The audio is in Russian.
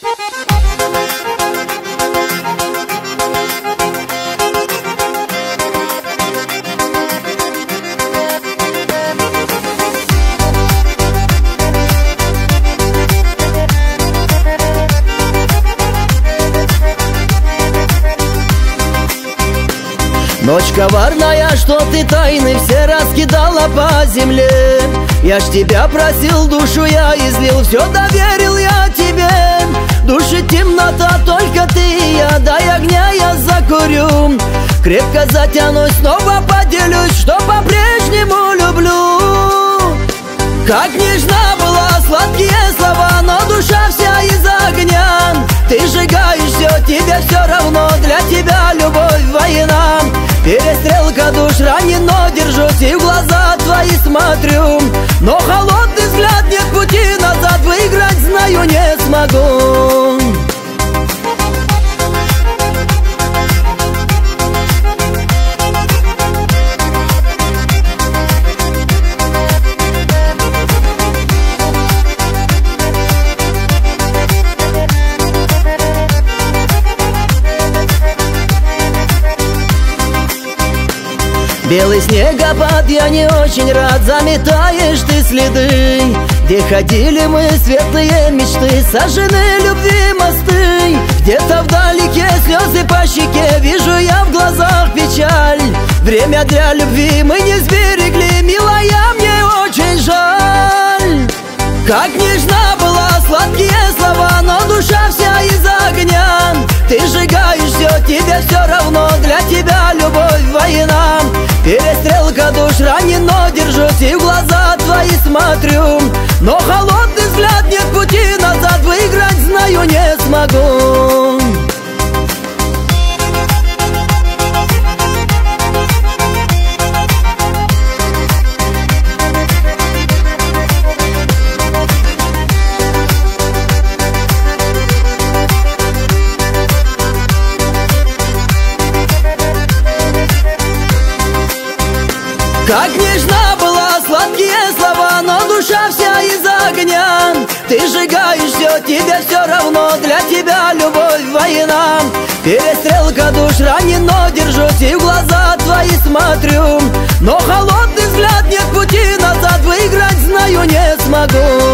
Ночь коварная, что ты тайны все раскидала по земле. Я ж тебя просил, душу я излил, все доверил я тебе. Души темнота, только ты и я, дай огня я закурю. Крепко затянусь, снова поделюсь, что по-прежнему люблю. Как нежна была, сладкие слова, но душа вся из огня. Ты сжигаешь все, тебе все равно, для тебя любовь война. Перестрелка душ, ранен, но держусь и в глаза твои смотрю. Но холодный взгляд, нет пути назад, выиграть знаю не смогу. Белый снегопад, я не очень рад, заметаешь ты следы. Где ходили мы, светлые мечты, сожжены любви мосты. Где-то вдалеке слезы по щеке, вижу я в глазах печаль. Время для любви мы не сберегли, милая, мне очень жаль. Как нежна была, сладкие слова, но душа вся из огня. Ты сжигаешь все, тебе все равно, для тебя любовь война. Перестрелка душ, ранен, но держусь и в глаза твои смотрю. Но холодный взгляд, нет пути назад, выиграть знаю не смогу. Как нежна была, сладкие слова, но душа вся из огня. Ты сжигаешь все, тебе все равно, для тебя любовь война. Перестрелка душ, ранен, но держусь и в глаза твои смотрю. Но холодный взгляд, нет пути назад, выиграть знаю не смогу.